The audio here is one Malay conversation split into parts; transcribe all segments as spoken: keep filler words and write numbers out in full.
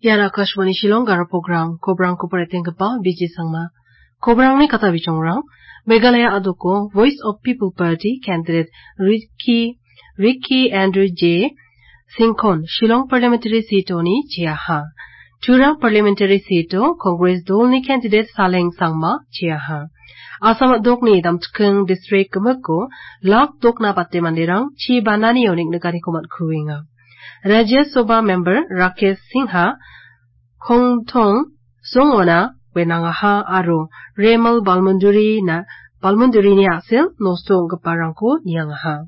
Yana Akashwani Shillong Garo program Kobrang ko pareteng kapa biji sangma. Kobrang ni kata bichongrang Meghalaya Adoko Voice of People Party candidate Ricky Ricky Andrew J. Sinkon Shillong parliamentary seat oni chiaha. Tura parliamentary seat o Congress dolni candidate Saleng Sangma chiaha. Asam dok ni damtkeng district kemeko lak dok na patte mandirang chi banani yonik negari komat kuinga. Rajya Sabha member Rakesh Singha Kongtong Songona Wenangaha Aro Remal Balmunduri na Balmunduri ni asil nosto geparangko niangaha.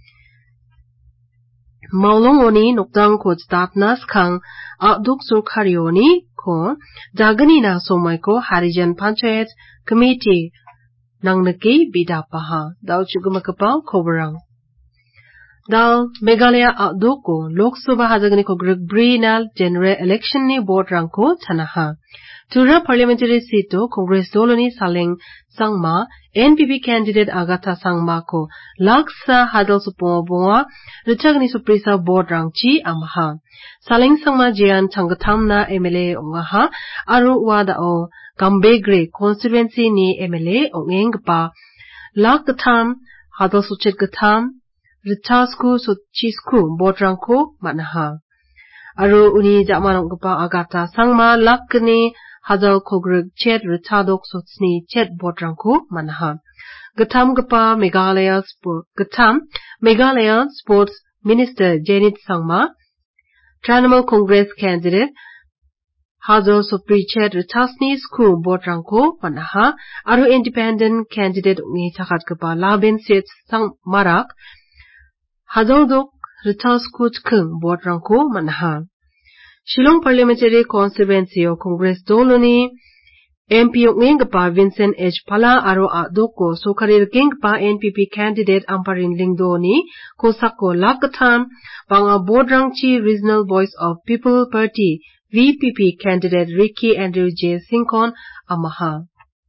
Maulongoni noktang ko statnas kang aduk surkarioni ko dagani na somai ko Harijan Panchayat Committee nang neki bidapaha daw chugumakapal kobarang. Dal Meghalaya Adoko Lok Sabha hajagani ko Gregbri na general election ni board rangko tanaha. Tura parliamentary seat o Congress doloni Saleng Sangma N P P candidate Agatha Sangma ko laksa hadal supo bunga richagni suprisa board rangchi amaha. Saleng Sangma jian changatam na M L A ongaha aru wada o Gambegre constituency ni M L A ongengpa lak gatam hadal suchet gatam Ritasku Suchisku Bodrangko Manaha. Aru uni Jamanong Gapa Agata Sangma Lakni Hadal Kogrug Chet Ritadok Sutsni Chet Bodrangko Manaha. Gatam Gapa Meghalaya Sport Gatam Meghalaya Sports Minister Janit Sangma Trinamool Congress candidate Hadal Supri Chet Ritasni Sku Bodrangko Manaha. Aru independent candidate Uni Takat Gapa Labin Set Sang Marak Hadaldok Ritasku Tkung Bodrangko Manaha. Shillong Parliamentary Constituency o Congress Doloni M P Ngengpa Vincent H. Pala Aro Adoko Sokarir Gengpa N P P candidate Amparin Lingdoni Kosako Lakatam Banga Bodrangchi Regional Voice of People Party V P P candidate Ricky Andrew J. Sinkon Amaha.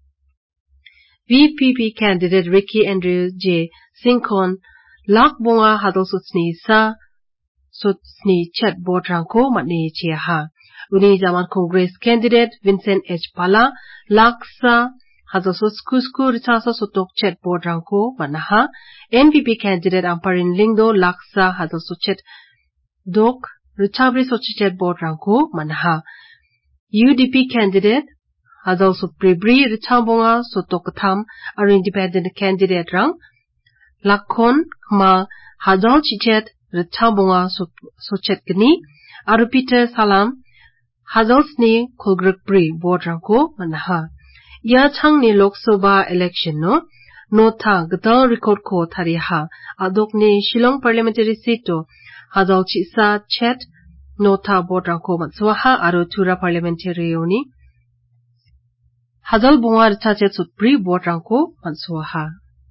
V P P candidate Ricky Andrew J. Sinkon Lak bunga hadal sutsni sa sutsni chat bodrangko matni chiaha. Uni zaman Congress candidate Vincent H. Pala laksa hadal sutskusku ritasa sutok chat bodrangko manaha. N P P candidate Amparin Lingdo laksa hadal suchet dok ritabri suchet bodrangko manaha. U D P candidate hadal supribri ritabunga sutok katam ar independent candidate rang Lakon ma hadal chichet ritabunga sochet gini aru Peter Salam hadal sni kulgrukbri bodrangko manaha. Ya chang ni Lok Sabha election no nota gadal record ko tariha adok ni Shillong parliamentary seat o hadal chisa chet nota bodrangko matswaha aru tura parliamentary oni hadal bunga richachet sutbri bodrangko matswaha.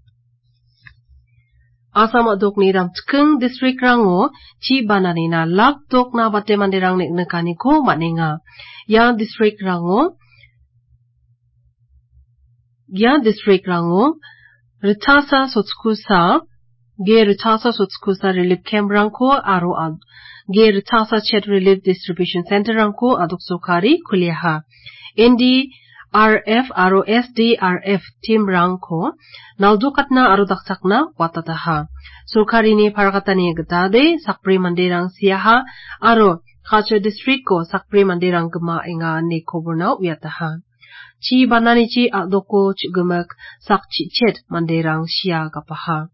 Asam adok ni ram tkeng district rango chi banani na lak dok na bate mandirang nek nekani ko maninga. Ya district rango Ya district rango Ritasa Sotskusa Ge Ritasa Sotskusa relief camp rangko aro ad Ge Ritasa chet relief distribution center rangko adok sokari kuliaha. Indi R F aro S D R F team rangko naldukatna aro daksakna watataha. Surkari ni parakatani getade sakpri mandirang siaha aro Khacho district ko sakpri mandirang gema inga ne koburna uyataha. Chi banani chi adoko chugumak sakchi chet mandirang sia gapaha.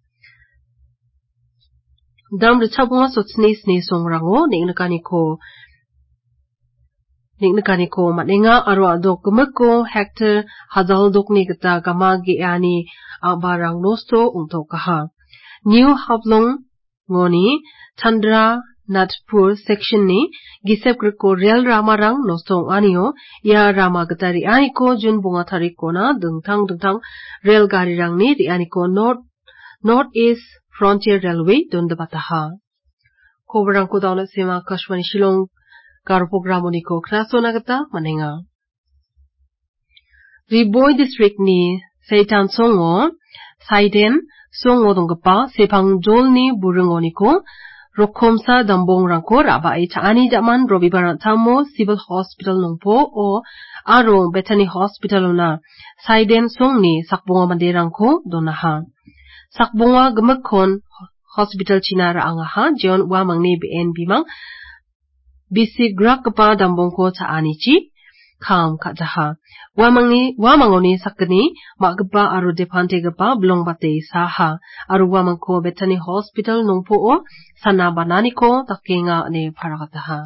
Dam richabunga sotsni sni songrango niknakani ko Niknakani ko maninga aro adok gemeko hektar hadal dokni geta gama giani abarang nosto untuk kaha. New Hablong ngoni Chandra Natpur section ni gisep griko rel ramarang nosto anio ya rama geta riani ko jun bunga tariko na dengtang dengtang rel gari rang ni riani ko North North East Frontier Railway dondabataha. Kobarang ko daw na sima Akashwani Shillong Garo programo ni ko kraso nagata maninga. Riboy district ni Seitan Songo Saiden Songo donggapa sepang jol ni burungo ni ko rokomsa dambong rangko rabai taani daman robibaran tamo civil hospital nongpo o aro Bethany hospital na saiden songni sakbonga manderangko donaha. Sakbonga gemekkon hospital China raangaha jion wamangni B N bimang bisi grak kepa dambongko taanichi kam kajaha. Wamangni wamangoni sakni makgepa aro depante gepa belong bate saha aro wamangko Bethany hospital nongpo o sana bananiko takenga ne parakataha.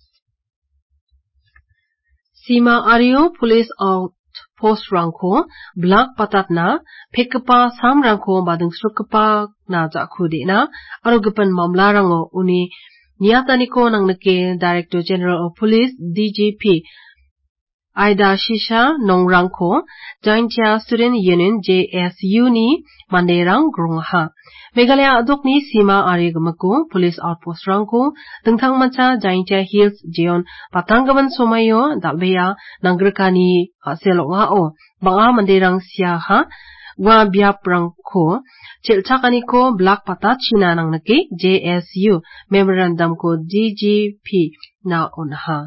Sima Ario police outpost rangko blak patatna pekkepa sam rangko badeng strukkepa na jakude na aro gepan mamla rango uni niataniko nang neke Director General of Police D G P Aida Shisha nongrangko Jaintia Student Union J S U ni manderang grongha. Meghalaya adokni Sima Ari gemako police outpost rangko tengtang manca Jaintia Hills jion patanggaman somayo dalbeya nanggrekani haselonga o banga manderang siaha wa biap rangko cilcakaniko blak patat China nang neke J S U memorandum ko D G P na onha.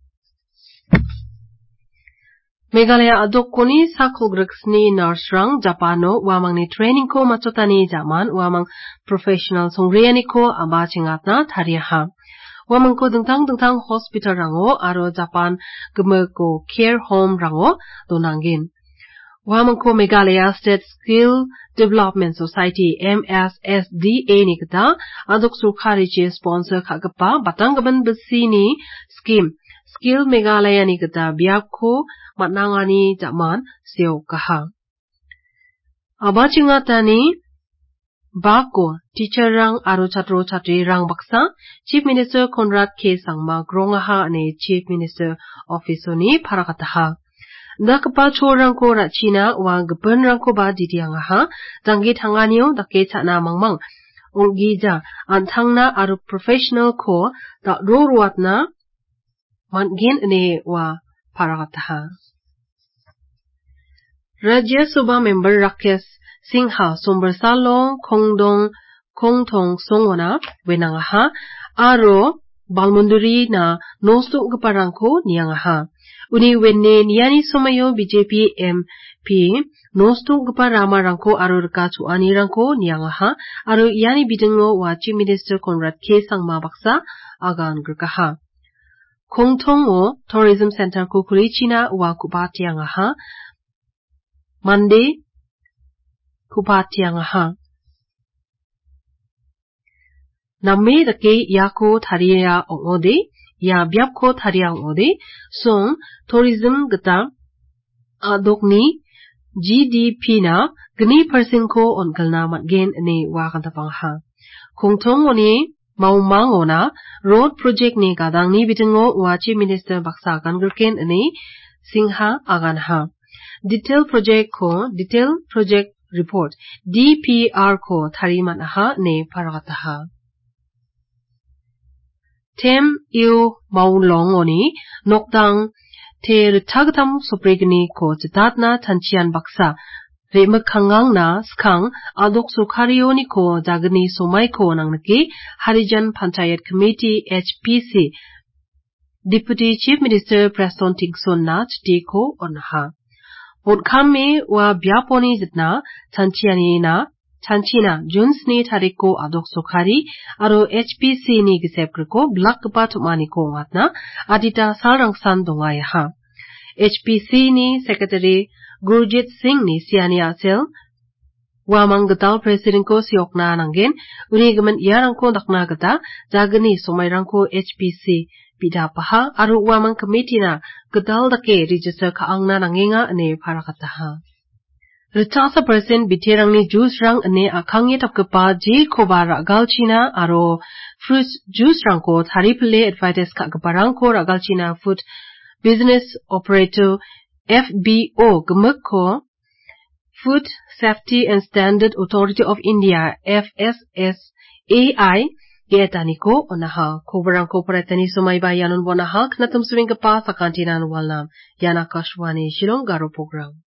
Meghalaya adokoni sakulgreksni nurse rang Japano wamangni training ko machotani zaman wamang professional songriani ko aba chingatna thariaha. Wamang ko dengtang-dengtang hospital rango aro Japan gemeko care home rango donangin. Wamang ko Meghalaya State Skill Development Society M S S D A ni kata adok surkari che sponsor kagapa batanggaban besi ni scheme Skill Meghalaya ni kata biak ko matnangani zaman seo kaha. Aba chingatani bako teacher rang aro chatro chatri rang baksa Chief Minister Conrad K Sangma grongaha ane Chief Minister Office ni parakataha. Dakapa chorang ko ra China wa gepen rang ko ba didiangaha janggi tanganyo dake chana mangmang ongija antangna aro professional ko da roruatna mangin ane wa parakataha. Rajya Sabha member Rakesh Singha Sombersalo Kongdong Kongtong Songona wenangaha aro Balmunduri na nosuk geparangko niangaha. Uni wenne niani somayo B J P M P nosuk geparama rangko aro reka cuani rangko niangaha aro iani bidengo wa Chief Minister Conrad K Sangma baksa agan gerkaha. Kongtong o Tourism Center ko China wa kupatiangaha Monday kupatiangaha. Namme dake yako tharia ongode ya biap ko tharia ongode song tourism gata adokni G D P na gni percent ko onkalna matgen ne wa kantapangha. Kongtong oni maumangona road project ni kadang ni bidengo wa Chief Minister baksa kangerken ne Singha aganha. Detail project ko detail project report D P R ko tharimanha ne parakataha. Tem iu maulongoni nokdang te ritagtam sopregni ko jitatna tanchian baksa remakhangang na skang adok sukarioni ko jagni somai ko nangnaki Harijan Panchayat Committee H P C Deputy Chief Minister Preston Tingson na chiti ko onha. Bodkame wa biaponi jitna tanchiani na Chanchina Junsni tariko adok sokari aro H P C ni gisepkriko blak kepa tumani ko ngatna adita sarangsan dongayaha. H P C ni Secretary Gurjit Singh ni siania sel wamang getal President ko siokna nanggen uni gemen iarangko dakna geta jagani somairangko H P C bidapaha aro wamang committee na getal dake register kaangna nangenga ne parakataha. Ritasa persen biterangni juice rang ane akangye tapkepa je koba ragal China aro fruit juice rangko tharipele advites ka keparangko ragal China Food Business Operator F B O gemekko Food Safety and Standard Authority of India F S S A I getaniko onaha kobarangko paretani sumay bayanon bonaha knatum swing kepa sakantinan walam yana kashwani shilong garo program.